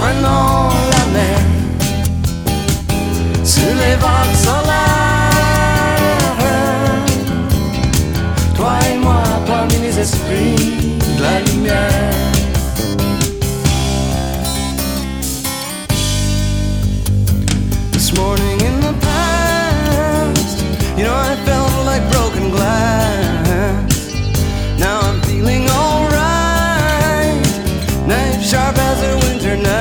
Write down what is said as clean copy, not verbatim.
prenons la mer sur les vagues solaires. Toi et moi parmi les esprits.